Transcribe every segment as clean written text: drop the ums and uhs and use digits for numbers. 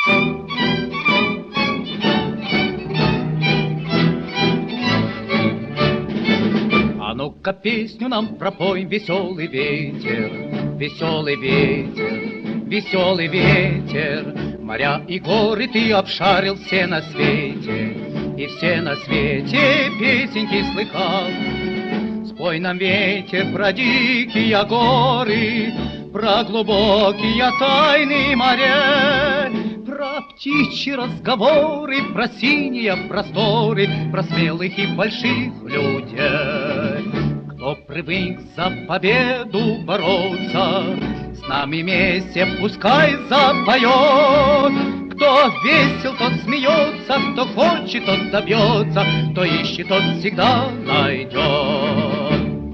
А ну-ка песню нам пропой, веселый ветер, веселый ветер, веселый ветер. Моря и горы ты обшарил все на свете, и все на свете песенки слыхал. Спой нам, ветер, про дикие горы, про глубокие тайны моря, про птичьи разговоры, про синие просторы, про смелых и больших людей. Кто привык за победу бороться, с нами вместе пускай запоет. Кто весел, тот смеется, кто хочет, тот добьется, кто ищет, тот всегда найдет.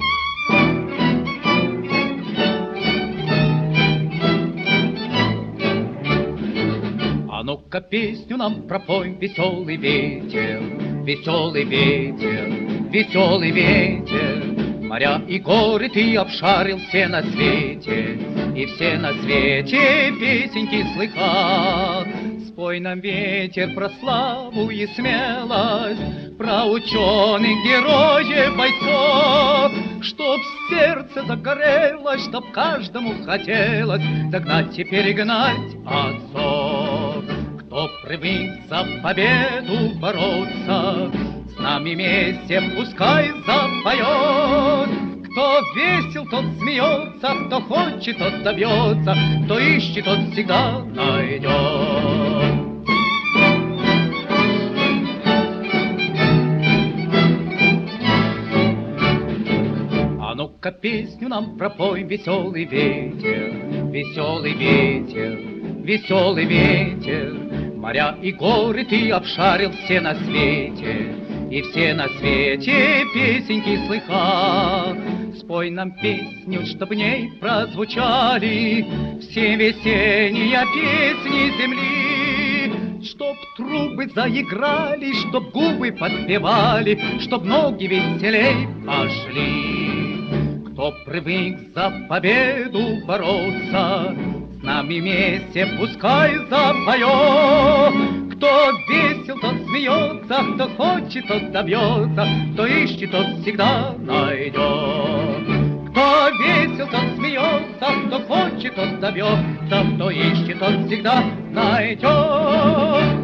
А ну-ка песню нам пропой, веселый ветер, веселый ветер, веселый ветер. Моря и горы ты обшарил все на свете, и все на свете песенки слыхал. Спой нам, ветер, про славу и смелость, про ученых, героев, бойцов, чтоб сердце загорелось, чтоб каждому хотелось догнать и перегнать отцов. Кто привык за победу бороться, с нами вместе пускай запоет. Кто весел, тот смеется, кто хочет, тот добьется, кто ищет, тот всегда найдет. А ну-ка песню нам пропой, веселый ветер, веселый ветер, веселый ветер. Моря и горы ты обшарил все на свете, и все на свете песенки слыхал. Спой нам песню, чтоб в ней прозвучали все весенние песни земли, чтоб трубы заиграли, чтоб губы подпевали, чтоб ноги веселей пошли. Кто привык за победу бороться, с нами вместе пускай запоет. Кто весел, тот смеется, кто хочет, тот добьется, кто ищет, тот всегда найдет. Кто весел, тот смеется, кто хочет, тот добьется, кто ищет, тот всегда найдет.